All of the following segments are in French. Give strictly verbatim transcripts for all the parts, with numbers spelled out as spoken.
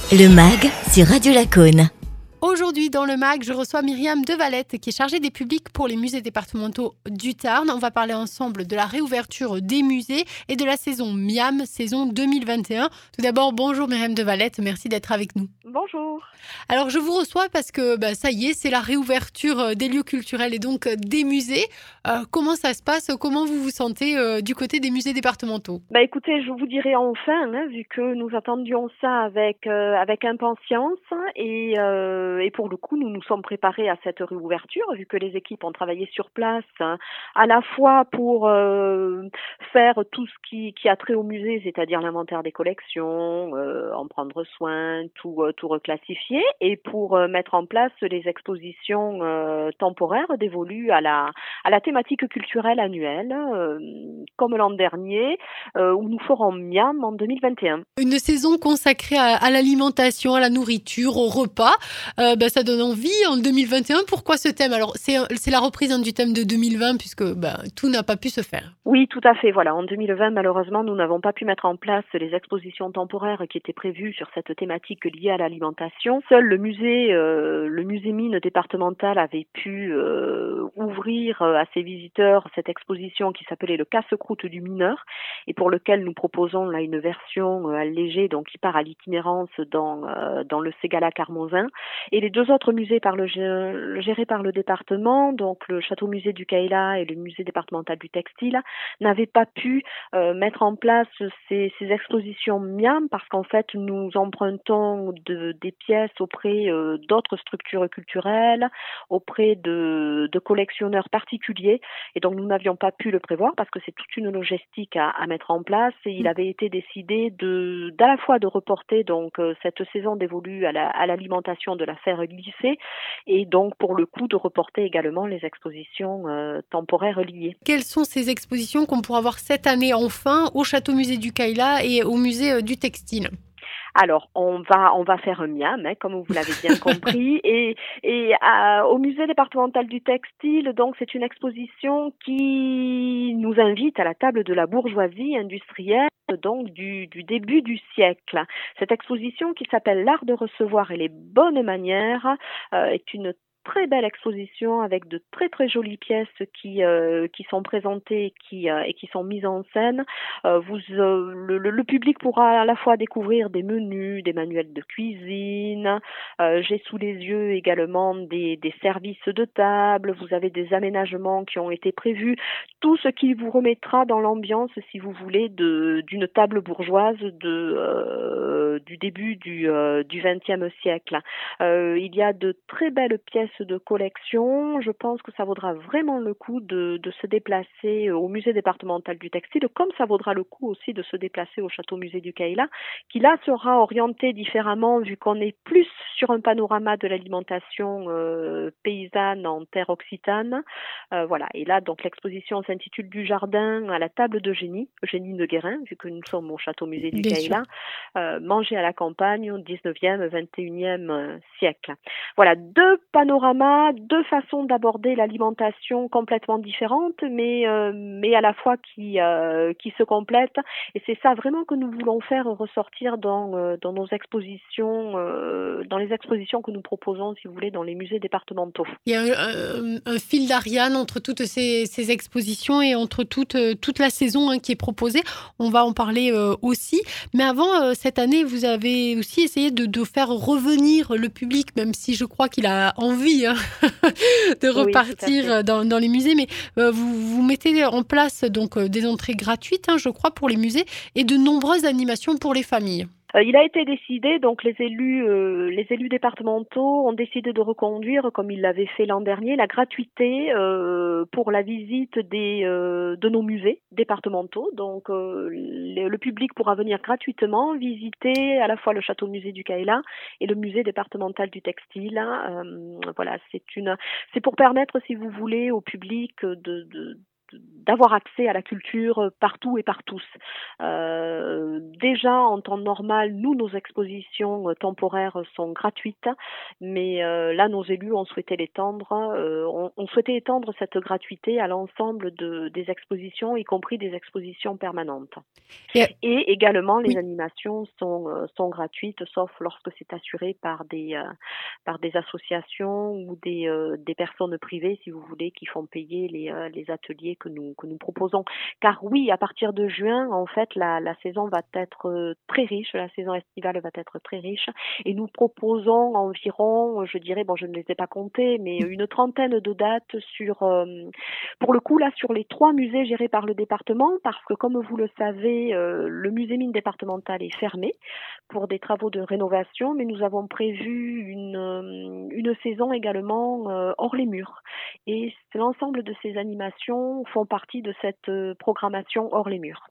Le MAG sur Radio Lacaune. Aujourd'hui, dans le MAG, je reçois Myriam Devalette, qui est chargée des publics pour les musées départementaux du Tarn. On va parler ensemble de la réouverture des musées et de la saison Miam, saison deux mille vingt et un. Tout d'abord, bonjour Myriam Devalette, merci d'être avec nous. Bonjour. Alors, je vous reçois parce que bah, ça y est, c'est la réouverture des lieux culturels et donc des musées. Euh, comment ça se passe? Comment vous vous sentez euh, du côté des musées départementaux? Bah écoutez, je vous dirais enfin, hein, vu que nous attendions ça avec euh, avec impatience et euh, et pour le coup, nous nous sommes préparés à cette réouverture, vu que les équipes ont travaillé sur place, hein, à la fois pour euh, faire tout ce qui qui a trait au musée, c'est-à-dire l'inventaire des collections, euh, en prendre soin, tout euh, tout reclassifier, et pour euh, mettre en place les expositions euh, temporaires dévolues à la à la thématique culturelle annuelle, euh, comme l'an dernier, euh, où nous ferons Miam en deux mille vingt et un. Une saison consacrée à, à l'alimentation, à la nourriture, au repas. Euh, bah, ça donne envie en deux mille vingt et un. Pourquoi ce thème? Alors, c'est, c'est la reprise hein, du thème de deux mille vingt, puisque bah, tout n'a pas pu se faire. Oui, tout à fait. Voilà, en deux mille vingt, malheureusement, nous n'avons pas pu mettre en place les expositions temporaires qui étaient prévues sur cette thématique liée à l'alimentation. Seul le musée, euh, le musée mine départemental avait pu euh, ouvrir à ses visiteurs cette exposition qui s'appelait le casse-croûte du mineur, et pour lequel nous proposons là une version euh, allégée, donc qui part à l'itinérance dans euh, dans le Ségala Carmonzin. Et les deux autres musées par le, gérés par le département, donc le château musée du Caïla et le musée départemental du textile, n'avaient pas pu euh, mettre en place ces, ces expositions Miam parce qu'en fait nous empruntons de, des pièces auprès euh, d'autres structures culturelles, auprès de, de collectionneurs particuliers, et donc nous n'avions pas pu le prévoir parce que c'est toute une logistique à, à mettre en place, et il avait été décidé de d'à la fois de reporter donc euh, cette saison dévolue à, la, à l'alimentation de la faire glisser, et donc pour le coup de reporter également les expositions euh, temporaires liées. Quelles sont ces expositions qu'on pourra voir cette année enfin au château musée du Caïla et au musée euh, du textile? Alors, on va on va faire un miam, hein, comme vous l'avez bien compris, et et à, au musée départemental du textile, donc c'est une exposition qui nous invite à la table de la bourgeoisie industrielle, donc du du début du siècle. Cette exposition qui s'appelle L'art de recevoir et les bonnes manières euh, est une très belle exposition avec de très très jolies pièces qui euh, qui sont présentées, qui euh, et qui sont mises en scène. Euh, vous euh, le, le public pourra à la fois découvrir des menus, des manuels de cuisine. Euh, j'ai sous les yeux également des des services de table. Vous avez des aménagements qui ont été prévus. Tout ce qui vous remettra dans l'ambiance, si vous voulez, de d'une table bourgeoise de euh, du début du euh, du vingtième siècle. Euh, il y a de très belles pièces de collection. Je pense que ça vaudra vraiment le coup de, de se déplacer au musée départemental du textile, comme ça vaudra le coup aussi de se déplacer au château musée du Caïla, qui là sera orienté différemment vu qu'on est plus sur un panorama de l'alimentation euh, paysanne en terre occitane. Euh, voilà. Et là, donc l'exposition s'intitule Du jardin à la table d'Eugénie, Eugénie de Guérin, vu que nous sommes au château musée du Bien Caïla, euh, manger à la campagne au dix-neuvième, vingt et unième siècle. Voilà, deux panoramas, deux façons d'aborder l'alimentation complètement différentes, mais euh, mais à la fois qui euh, qui se complètent. Et c'est ça vraiment que nous voulons faire ressortir dans euh, dans nos expositions, euh, dans les expositions que nous proposons, si vous voulez, dans les musées départementaux. Il y a un, un- un fil d'Ariane entre toutes ces, ces expositions et entre toute, euh, toute la saison hein, qui est proposée. On va en parler euh, aussi. Mais avant, euh, cette année, vous avez aussi essayé de, de faire revenir le public, même si je crois qu'il a envie hein, de Oui, tout à repartir fait. dans, dans les musées. Mais euh, vous, vous mettez en place donc euh, des entrées gratuites, hein, je crois, pour les musées et de nombreuses animations pour les familles. Euh, il a été décidé, donc les élus, euh, les élus départementaux ont décidé de reconduire, comme ils l'avaient fait l'an dernier, la gratuité euh, pour la visite des, euh, de nos musées départementaux. Donc euh, le, le public pourra venir gratuitement visiter à la fois le château musée du Caïla et le musée départemental du textile. Euh, voilà, c'est une, c'est pour permettre, si vous voulez, au public de, de d'avoir accès à la culture partout et par tous. Euh, déjà, en temps normal, nous, nos expositions temporaires sont gratuites, mais euh, là, nos élus ont souhaité l'étendre, euh, ont, ont souhaité étendre cette gratuité à l'ensemble de, des expositions, y compris des expositions permanentes. Et, Et également, les oui. animations sont, euh, sont gratuites, sauf lorsque c'est assuré par des, euh, par des associations ou des, euh, des personnes privées, si vous voulez, qui font payer les, euh, les ateliers que nous, que nous proposons. Car oui, à partir de juin, en fait, la, la saison va être très riche, la saison estivale va être très riche, et nous proposons environ, je dirais, bon, je ne les ai pas comptés, mais une trentaine de dates sur, euh, pour le coup, là, sur les trois musées gérés par le département, parce que, comme vous le savez, euh, le musée mine départemental est fermé pour des travaux de rénovation, mais nous avons prévu une, une saison également euh, hors les murs. Et l'ensemble de ces animations font partie de cette euh, programmation hors les murs.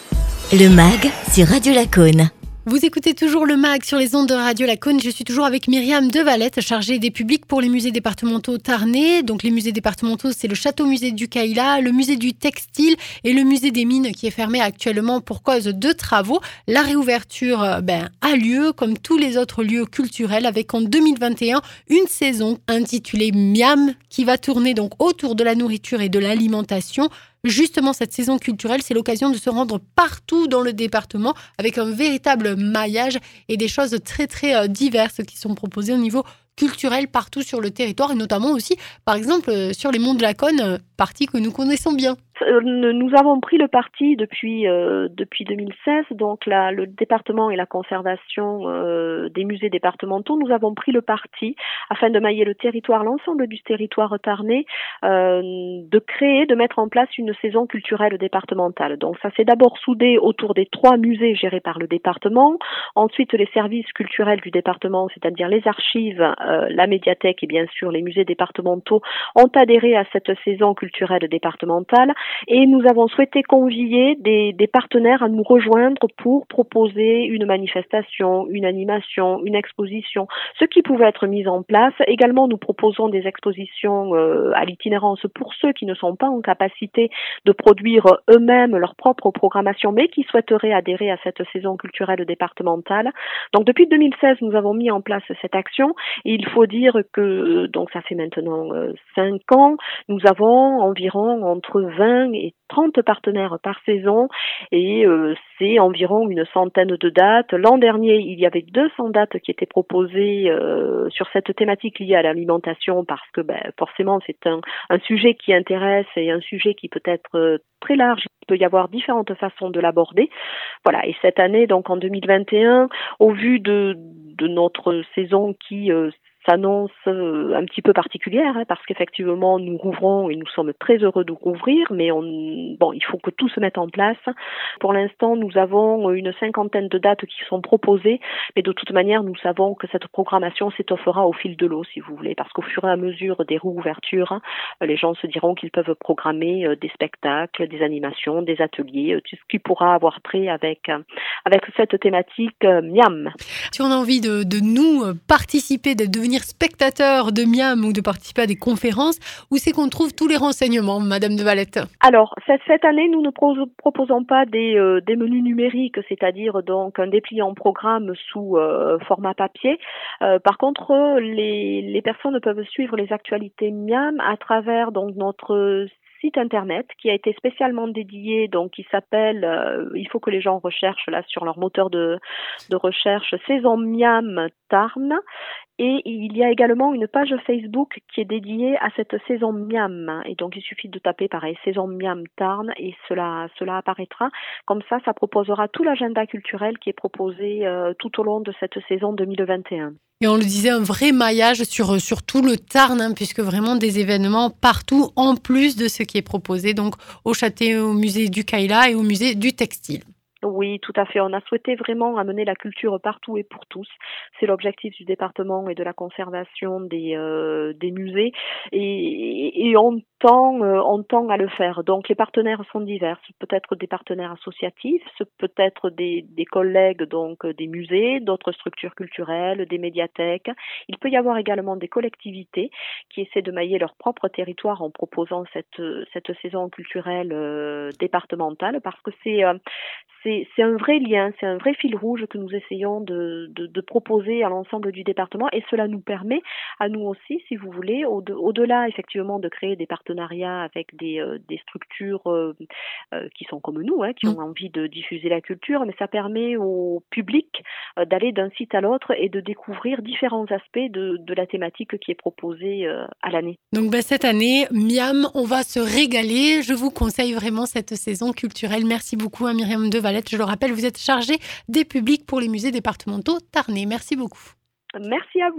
Le M A G sur Radio Lacoune. Vous écoutez toujours le M A G sur les ondes de Radio Lacoune. Je suis toujours avec Myriam Devalette, chargée des publics pour les musées départementaux tarnais. Donc les musées départementaux, c'est le Château-Musée du Cayla, le musée du Textile et le musée des Mines qui est fermé actuellement pour cause de travaux. La réouverture ben, a lieu comme tous les autres lieux culturels avec en deux mille vingt et un une saison intitulée Miam qui va tourner donc autour de la nourriture et de l'alimentation. Justement, cette saison culturelle, c'est l'occasion de se rendre partout dans le département avec un véritable maillage et des choses très, très diverses qui sont proposées au niveau culturel partout sur le territoire et notamment aussi, par exemple, sur les monts de Lacoune, partie que nous connaissons bien. Nous avons pris le parti depuis euh, depuis deux mille seize, donc la, le département et la conservation euh, des musées départementaux, nous avons pris le parti afin de mailler le territoire, l'ensemble du territoire tarnais, euh, de créer, de mettre en place une saison culturelle départementale. Donc ça s'est d'abord soudé autour des trois musées gérés par le département, ensuite les services culturels du département, c'est-à-dire les archives, euh, la médiathèque et bien sûr les musées départementaux ont adhéré à cette saison culturelle départementale. Et nous avons souhaité convier des, des partenaires à nous rejoindre pour proposer une manifestation, une animation, une exposition, ce qui pouvait être mis en place. Également, nous proposons des expositions euh, à l'itinérance pour ceux qui ne sont pas en capacité de produire eux-mêmes leur propre programmation, mais qui souhaiteraient adhérer à cette saison culturelle départementale. Donc, depuis deux mille seize, nous avons mis en place cette action. Et il faut dire que, donc ça fait maintenant euh, cinq ans, nous avons environ entre vingt et trente partenaires par saison et euh, c'est environ une centaine de dates. L'an dernier, il y avait deux cents dates qui étaient proposées euh, sur cette thématique liée à l'alimentation parce que ben, forcément c'est un, un sujet qui intéresse et un sujet qui peut être euh, très large. Il peut y avoir différentes façons de l'aborder. Voilà. Et cette année, donc en deux mille vingt et un, au vu de, de notre saison qui euh, s'annonce euh, un petit peu particulière hein, parce qu'effectivement nous rouvrons et nous sommes très heureux de rouvrir, mais on, bon, il faut que tout se mette en place. Pour l'instant, nous avons une cinquantaine de dates qui sont proposées, mais de toute manière, nous savons que cette programmation s'étoffera au fil de l'eau, si vous voulez, parce qu'au fur et à mesure des réouvertures, les gens se diront qu'ils peuvent programmer des spectacles, des animations, des ateliers, tout ce qui pourra avoir trait avec avec cette thématique euh, Miam. Si on a envie de, de nous participer, de devenir spectateur de Miam ou de participer à des conférences, où c'est qu'on trouve tous les renseignements, Madame Devalette? Alors, cette, cette année, nous ne pro- proposons pas des, euh, des menus numériques, c'est-à-dire donc un dépliant programme sous euh, format papier. Euh, par contre, les, les personnes peuvent suivre les actualités Miam à travers donc notre site internet qui a été spécialement dédié, donc qui s'appelle, euh, il faut que les gens recherchent là sur leur moteur de, de recherche, Saison Miam Tarn. Et il y a également une page Facebook qui est dédiée à cette saison Miam. Et donc, il suffit de taper, pareil, saison Miam Tarn et cela, cela apparaîtra. Comme ça, ça proposera tout l'agenda culturel qui est proposé euh, tout au long de cette saison deux mille vingt et un. Et on le disait, un vrai maillage sur, sur tout le Tarn, hein, puisque vraiment des événements partout, en plus de ce qui est proposé donc au Château, au musée du Cayla et au musée du Textile. Oui, tout à fait. On a souhaité vraiment amener la culture partout et pour tous. C'est l'objectif du département et de la conservation des, euh, des musées. Et, et on tend, euh, on tend à le faire. Donc les partenaires sont divers. Peut-être des partenaires associatifs, ce peut être des, des collègues, donc des musées, d'autres structures culturelles, des médiathèques. Il peut y avoir également des collectivités qui essaient de mailler leur propre territoire en proposant cette, cette saison culturelle euh, départementale, parce que c'est, euh, c'est, c'est un vrai lien, c'est un vrai fil rouge que nous essayons de, de, de proposer à l'ensemble du département, et cela nous permet à nous aussi, si vous voulez, au- au-delà effectivement de créer des partenariats avec des, euh, des structures euh, euh, qui sont comme nous, hein, qui Mm. ont envie de diffuser la culture, mais ça permet au public euh, d'aller d'un site à l'autre et de découvrir différents aspects de, de la thématique qui est proposée euh, à l'année. Donc ben, cette année, Miam, on va se régaler. Je vous conseille vraiment cette saison culturelle. Merci beaucoup à Myriam de Valette. Je le rappelle, vous êtes chargée des publics pour les musées départementaux tarnais. Merci beaucoup. Merci à vous.